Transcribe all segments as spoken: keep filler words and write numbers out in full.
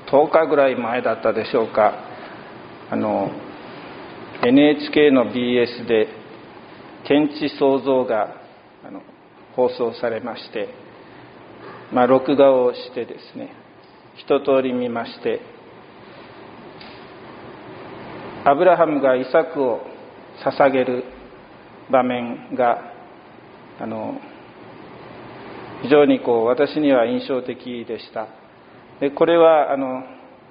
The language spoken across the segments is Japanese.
とおかぐらい前だったでしょうか、あの エヌエイチケー の ビーエス で天地創造があの放送されまして、まあ、録画をしてですね、一通り見まして、アブラハムがイサクを捧げる場面があの非常にこう私には印象的でした。でこれはあの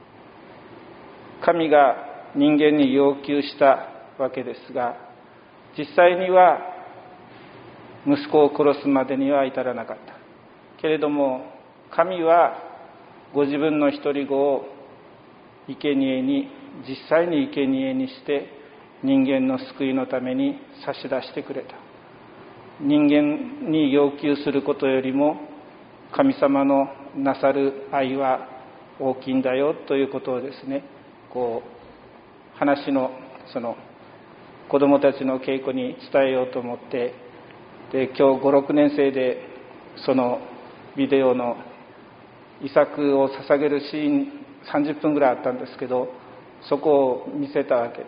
神が人間に要求したわけですが、実際には息子を殺すまでには至らなかったけれども、神はご自分の一人子を生贄に実際に生贄にして人間の救いのために差し出してくれた。人間に要求することよりも神様のなさる愛は大きいんだよということをですね、こう話のその子どもたちの稽古に伝えようと思って、で今日ご、ろくねん生でそのビデオのイサクを捧げるシーンさんじゅっぷんぐらいあったんですけど、そこを見せたわけです。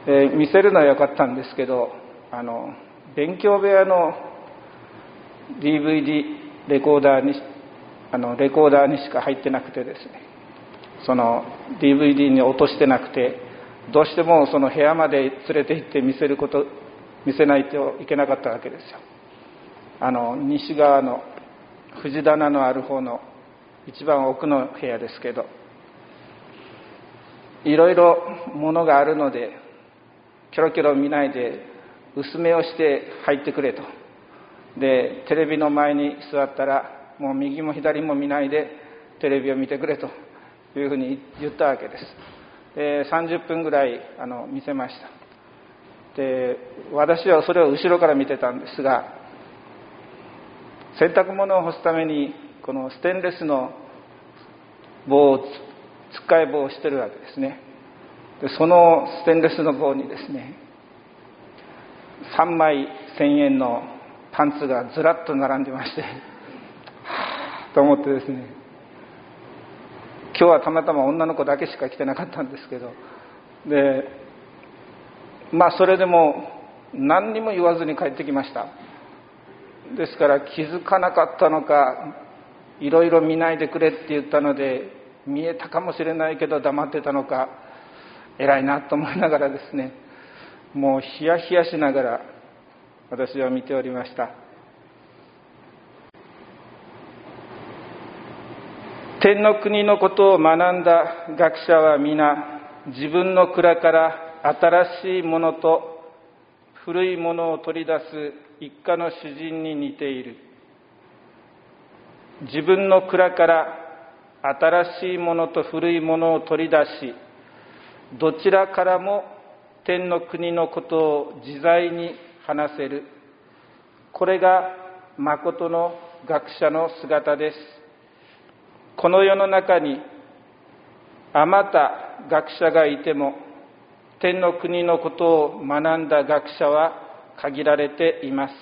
で見せるのは良かったんですけど、あの勉強部屋の ディーブイディー レコーダーにあのレコーダーにしか入ってなくてですね、その ディーブイディー に落としてなくて、どうしてもその部屋まで連れて行って見せること見せないといけなかったわけですよ。あの西側の藤棚のある方の一番奥の部屋ですけど、いろいろものがあるのでキョロキョロ見ないで薄めをして入ってくれと。でテレビの前に座ったらもう右も左も見ないでテレビを見てくれというふうに言ったわけです。でさんじゅっぷんぐらいあの見せました。で私はそれを後ろから見てたんですが、洗濯物を干すためにこのステンレスの棒をつっかえ棒をしてるわけですね。でそのステンレスの棒にですね、さんまいせんえんのパンツがずらっと並んでまして、はぁと思ってですね、今日はたまたま女の子だけしか来てなかったんですけど、でまあそれでも何にも言わずに帰ってきました。ですから気づかなかったのか、いろいろ見ないでくれって言ったので見えたかもしれないけど黙ってたのか、偉いなと思いながらですね、もうヒヤヒヤしながら私は見ておりました。天の国のことを学んだ学者は皆自分の蔵から新しいものと古いものを取り出す一家の主人に似ている。自分の蔵から新しいものと古いものを取り出し、どちらからも天の国のことを自在に話せる。これが誠の学者の姿です。この世の中にあまた学者がいても、天の国のことを学んだ学者は限られています。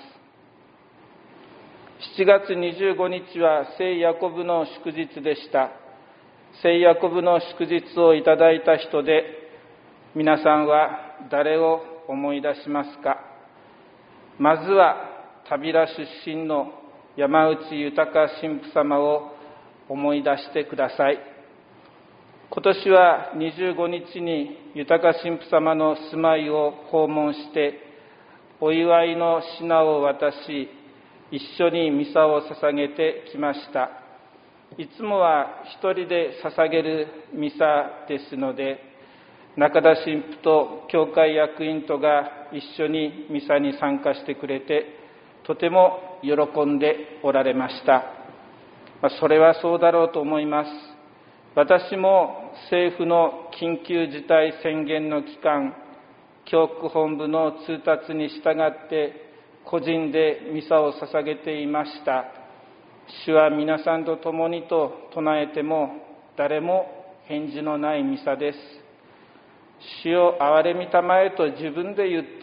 しちがつにじゅうごにちは聖ヤコブの祝日でした。聖ヤコブの祝日をいただいた人で、皆さんは誰を思い出しますか？まずは田平出身の山内豊神父様を思い出してください。今年はにじゅうごにちに豊神父様の住まいを訪問して、お祝いの品を渡し、一緒にミサを捧げてきました。いつもは一人で捧げるミサですので、中田神父と教会役員とが一緒にミサに参加してくれて、とても喜んでおられました。それはそうだろうと思います。私も政府の緊急事態宣言の期間、教区本部の通達に従って個人でミサを捧げていました。主は皆さんと共にと唱えても誰も返事のないミサです。主を憐れみたまえと自分で言って、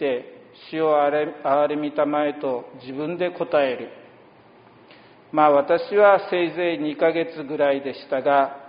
主を憐れみたまえと自分で答える。まあ私はせいぜいにかげつぐらいでしたが、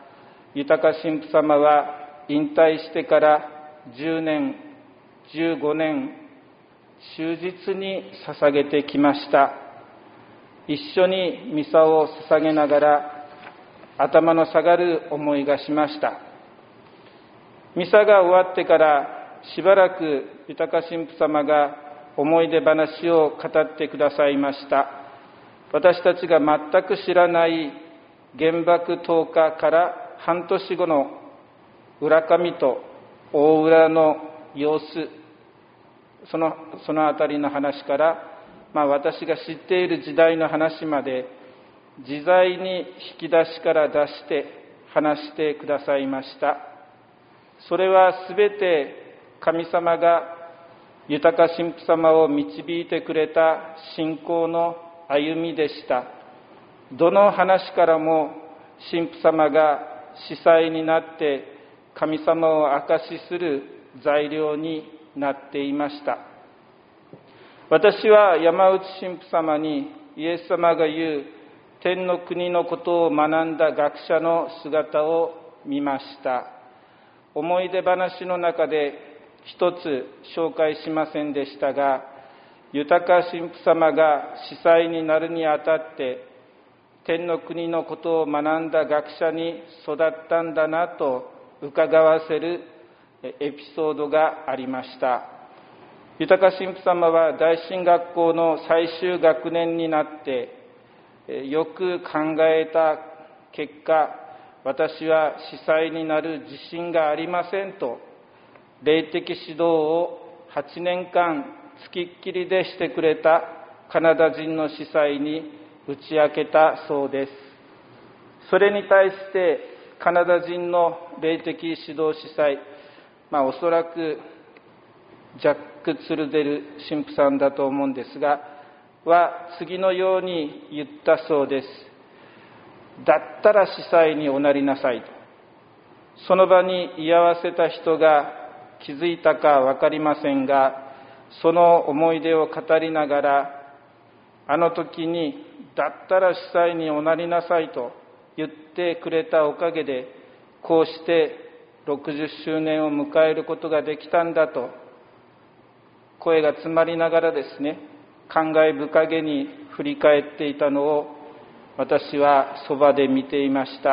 豊神父様は引退してからじゅうねん、じゅうごねん、忠実に捧げてきました。一緒にミサを捧げながら頭の下がる思いがしました。ミサが終わってからしばらく豊神父様が思い出話を語ってくださいました。私たちが全く知らない原爆投下から半年後の浦上と大浦の様子、その、そのあたりの話から、まあ、私が知っている時代の話まで自在に引き出しから出して話してくださいました。それはすべて神様が豊神父様を導いてくれた信仰の歩みでした。どの話からも神父様が司祭になって神様を証しする材料になっていました。私は山内神父様にイエス様が言う天の国のことを学んだ学者の姿を見ました。思い出話の中で一つ紹介しませんでしたが、豊神父様が司祭になるにあたって天の国のことを学んだ学者に育ったんだなと伺わせるエピソードがありました。豊神父様は大神学校の最終学年になってよく考えた結果、私は司祭になる自信がありませんと、霊的指導をはちねんかんつきっきりでしてくれたカナダ人の司祭に打ち明けたそうです。それに対してカナダ人の霊的指導司祭、まあおそらくジャック・ツルデル神父さんだと思うんですが、は次のように言ったそうです。だったら司祭におなりなさいと。その場に居合わせた人が気づいたか分かりませんが、その思い出を語りながら、あの時にだったら司祭におなりなさいと言ってくれたおかげで、こうしてろくじゅっしゅうねんを迎えることができたんだと、声が詰まりながらですね、感慨深げに振り返っていたのを私はそばで見ていました。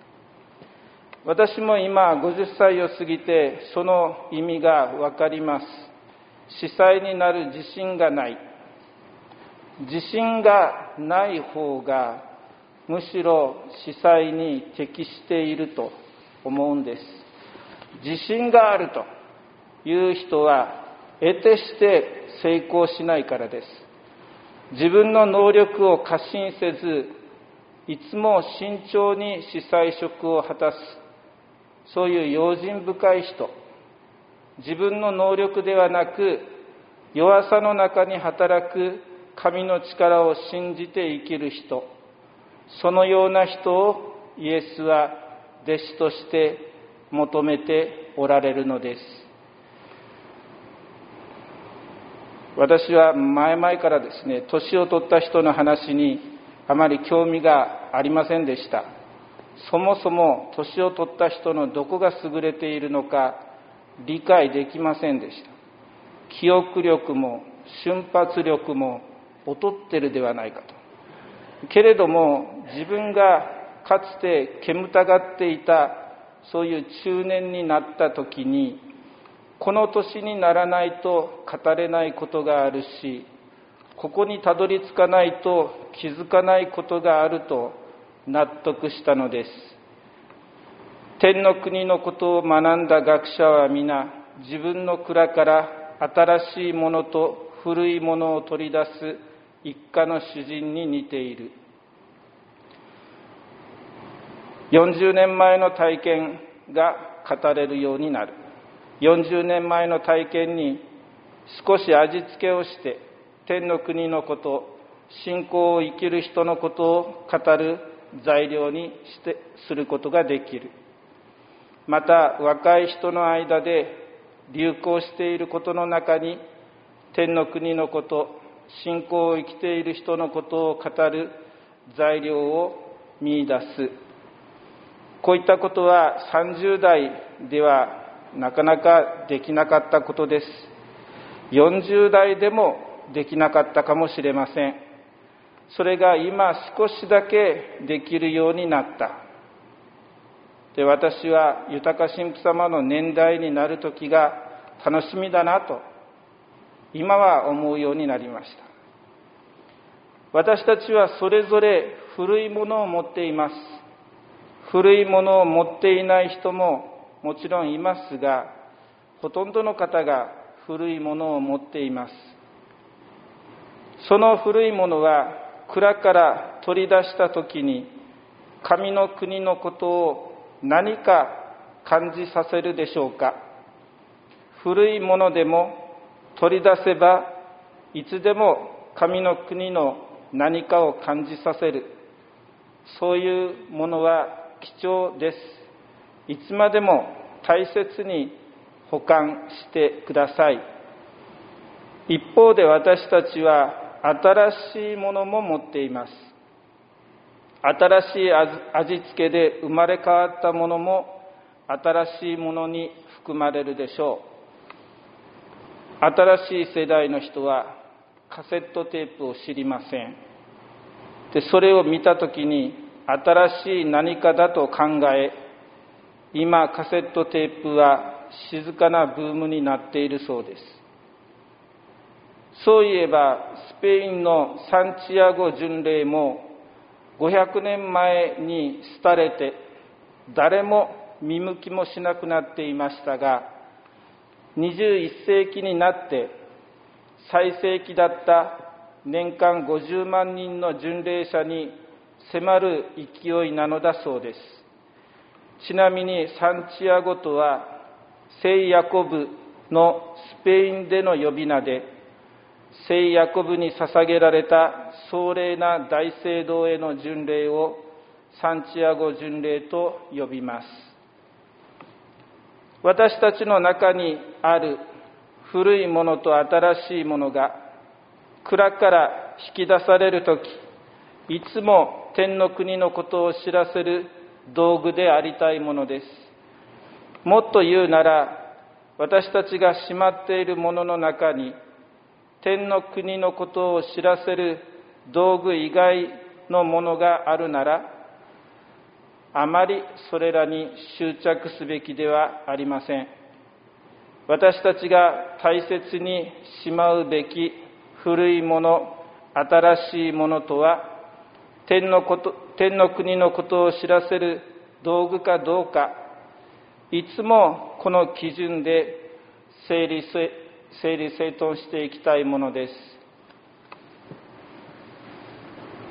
私も今ごじゅっさいを過ぎてその意味がわかります。司祭になる自信がない。自信がない方がむしろ司祭に適していると思うんです。自信があるという人は得てして成功しないからです。自分の能力を過信せず、いつも慎重に司祭職を果たす、そういう用心深い人、自分の能力ではなく弱さの中に働く神の力を信じて生きる人、そのような人をイエスは弟子として求めておられるのです。私は前々からですね、年を取った人の話にあまり興味がありませんでした。そもそも年を取った人のどこが優れているのか理解できませんでした。記憶力も瞬発力も劣ってるではないかと。けれども自分がかつて煙たがっていたそういう中年になった時に、この年にならないと語れないことがあるし、ここにたどり着かないと気づかないことがあると納得したのです。天の国のことを学んだ学者は皆、自分の蔵から新しいものと古いものを取り出す一家の主人に似ている。よんじゅうねんまえの体験が語れるようになる。よんじゅうねんまえの体験に少し味付けをして天の国のこと、信仰を生きる人のことを語る材料にしてすることができる。また若い人の間で流行していることの中に天の国のこと、信仰を生きている人のことを語る材料を見出す。 こういったことはさんじゅう代ではなかなかできなかったことです。よんじゅう代でもできなかったかもしれません。それが今少しだけできるようになった。で、私は豊神父様の年代になる時が楽しみだなと今は思うようになりました。私たちはそれぞれ古いものを持っています。古いものを持っていない人ももちろんいますが、ほとんどの方が古いものを持っています。その古いものは蔵から取り出したときに、神の国のことを何か感じさせるでしょうか。古いものでも取り出せば、いつでも神の国の何かを感じさせる。そういうものは貴重です。いつまでも大切に保管してください。一方で私たちは新しいものも持っています。新しい味付けで生まれ変わったものも新しいものに含まれるでしょう。新しい世代の人はカセットテープを知りません。で、それを見たときに新しい何かだと考え、今カセットテープは静かなブームになっているそうです。そういえばスペインのサンチアゴ巡礼もごひゃくねんまえに廃れて誰も見向きもしなくなっていましたが、にじゅういっ世紀になって最盛期だった年間ごじゅうまん人の巡礼者に迫る勢いなのだそうです。ちなみにサンチアゴとは聖ヤコブのスペインでの呼び名で、聖ヤコブに捧げられた壮麗な大聖堂への巡礼をサンチアゴ巡礼と呼びます。私たちの中にある古いものと新しいものが蔵から引き出されるとき、いつも天の国のことを知らせる道具でありたいものです。もっと言うなら、私たちがしまっているものの中に天の国のことを知らせる道具以外のものがあるなら、あまりそれらに執着すべきではありません。私たちが大切にしまうべき古いもの、新しいものとは、天のこと、天の国のことを知らせる道具かどうか、いつもこの基準で整理整理整頓していきたいものです。